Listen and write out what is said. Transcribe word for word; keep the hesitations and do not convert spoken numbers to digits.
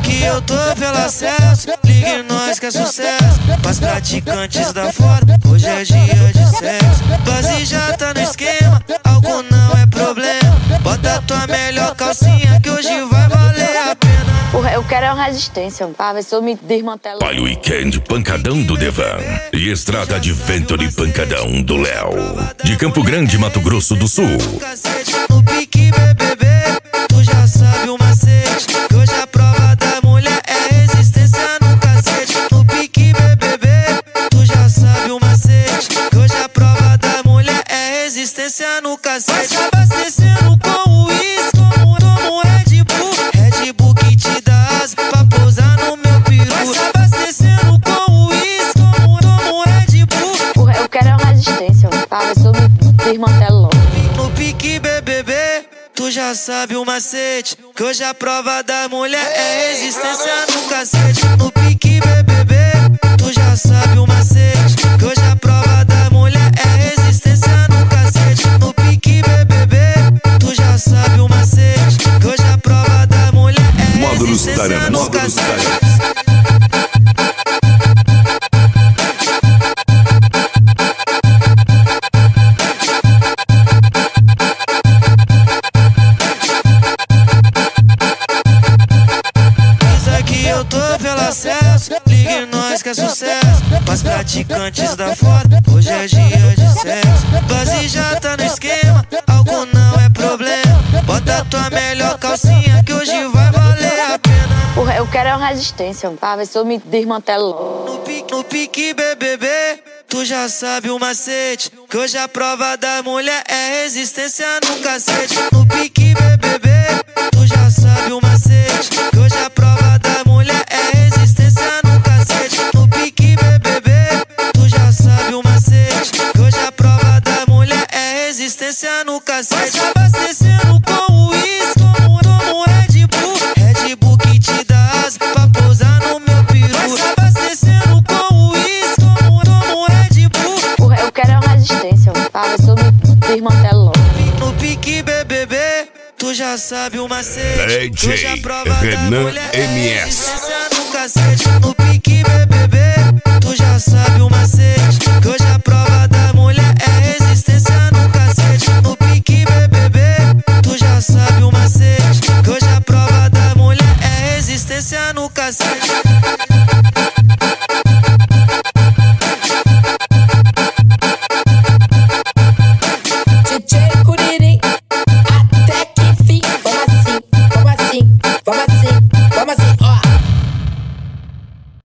que eu tô pelo acesso, ligue nós que é sucesso. Pras praticantes da foda, hoje é dia de sexo. Base já tá no esquema, álcool não é problema. Bota tua melhor calcinha que hoje vai valer a pena. Porra, eu quero uma resistência, pra ver se eu me desmantelo. Olha o weekend pancadão do Devan e Estrada de Venture pancadão do Léo. De Campo Grande, Mato Grosso do Sul. No pique B B B, tu já sabe o macete, que hoje a prova da mulher é resistência no cacete. No pique B B B, tu já sabe o macete, que hoje a prova da mulher é resistência no cacete. Vai abastecendo com o uísque, como, como Red Bull, Red Bull que te dá asa pra pousar no meu peru. Vai abastecendo com o uísque, como, como Red Bull. Porra, eu quero uma resistência, pra ver se eu me desmantelo logo. No pique B B B, tu já sabe o macete, que hoje a prova da mulher é resistência no cacete. No pique B B B, tu já sabe o macete, que hoje a prova da mulher é resistência no cacete. No pique B B B, tu já sabe o macete, que hoje a prova da mulher é Módulos resistência Tarana, no Módulos cacete. Tarana. Eu tô pelo acesso, ligue nós que é sucesso. Pras praticantes da foda, hoje é dia de sexo. Base já tá no esquema, álcool não é problema. Bota tua melhor calcinha que hoje vai valer a pena. Porra, eu quero uma resistência, pra ver se eu me desmantelo logo. No pique, no pique B B B, tu já sabe o macete, que hoje a prova da mulher é resistência no cacete. No pique B B B, tu já sabe o macete, que hoje a prova da mulher é resistência no cacete. No pique B B B, tu já sabe o macete, que hoje a prova da mulher é resistência no cacete. Vai abastecendo com o uísque, como, como Red Bull, Red Bull que te dá asa pra pousar no meu peru. Vai abastecendo com o uísque, como, como Red Bull. Porra, eu quero uma resistência, pra ver se eu me desmantelo logo. No pique B B B, tu já sabe o macete, que hoje a prova da Renan mulher é M S. resistência no cacete. No pique B B B, tu já sabe o macete, que hoje a prova da mulher é resistência no cacete. No pique B B B, tu já sabe o macete, que hoje a prova da mulher é resistência no cacete.